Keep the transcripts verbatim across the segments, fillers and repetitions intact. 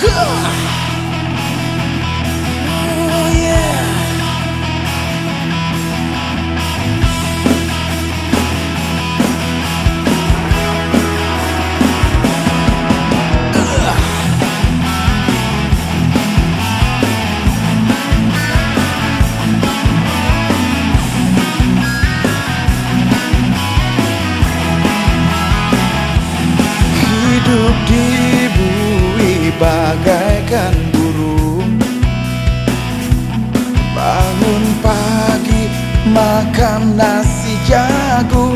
Hidup di bumi bagaikan burung, bangun pagi makan nasi jagung,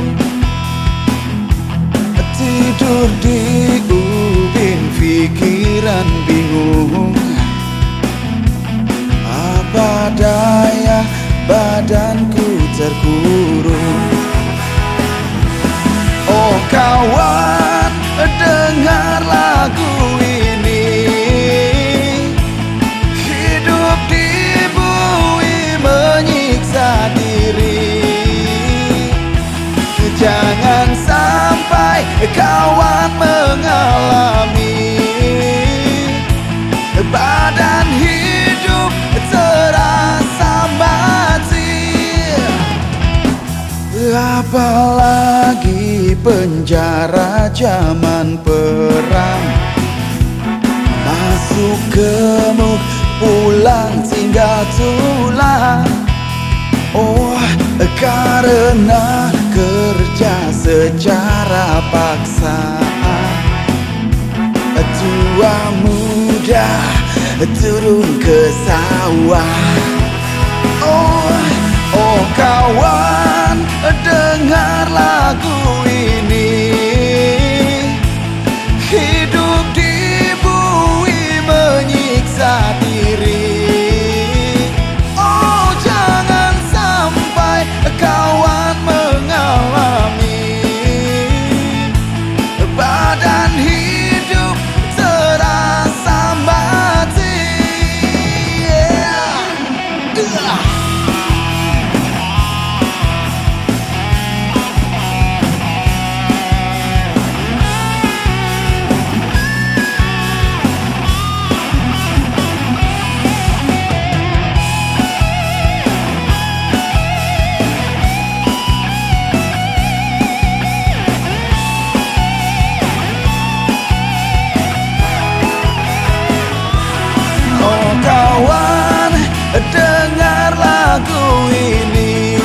tidur di ubin pikiran bingung. Apa daya badanku terkurung. Oh kawan, dengar lagu ini. Hidup di bumi menyiksa diri. Jangan sampai kawan mengalami badan hidup terasa mati. Apalagi penjara zaman perang, masuk gemuk pulang tinggal tulang. Oh, karena kerja secara paksaan, tua muda turun ke sawah. Oh, oh kawan, dengar lagu ini. Hidup di bumi menyiksa diri. Oh jangan sampai kawan mengalami badan hidup terasa mati. Yeah. uh. Kawan, dengar lagu ini.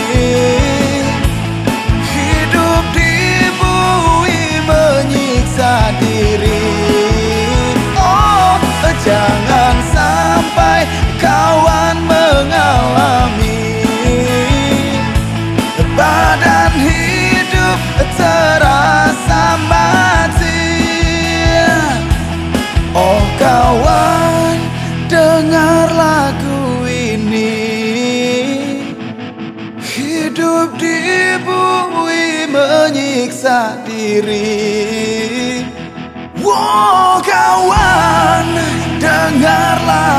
Hidup di bumi menyiksa diri. Oh, jangan sampai kawan mengalami badan hidup terasa mati. Oh kawan, dengar lagu ini. Hidup di bumi menyiksa diri. Wow kawan, dengar lagu